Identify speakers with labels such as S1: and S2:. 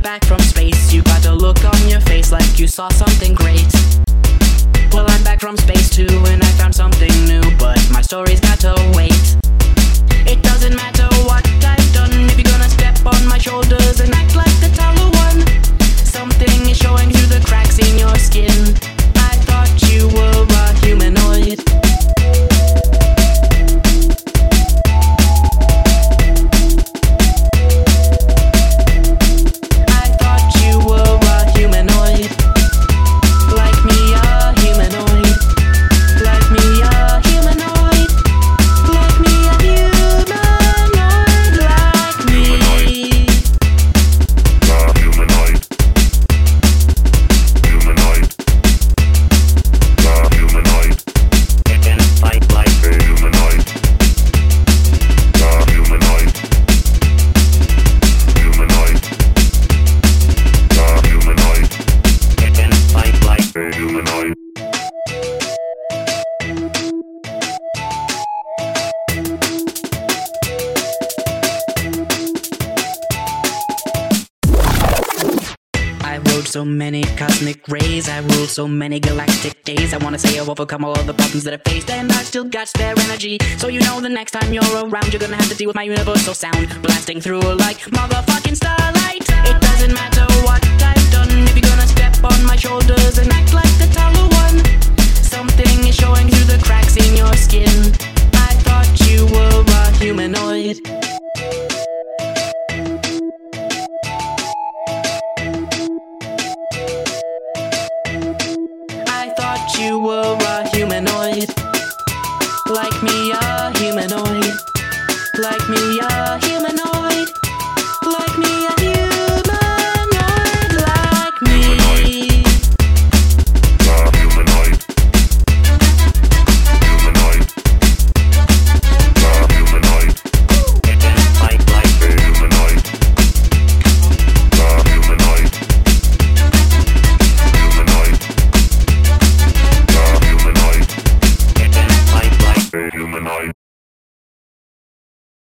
S1: back from space. You got a look on your face like you saw something great. Well, I'm back from space too, and I found something new, but my story's got to wait. It doesn't matter what I've done if you're gonna step on my shoulders and act like the taller one. Something is showing through the cracks in your skin. I thought you were a humanoid. So many cosmic rays, I ruled so many galactic days. I wanna say I've overcome all of the problems that I faced, and I still got spare energy. So you know the next time you're around, you're gonna have to deal with my universal sound blasting through like motherfucking starlight. It doesn't matter what I've done if you're gonna step on my shoulders and act like the taller one. Something is showing through the cracks in your skin. I thought you were a humanoid. You were a humanoid.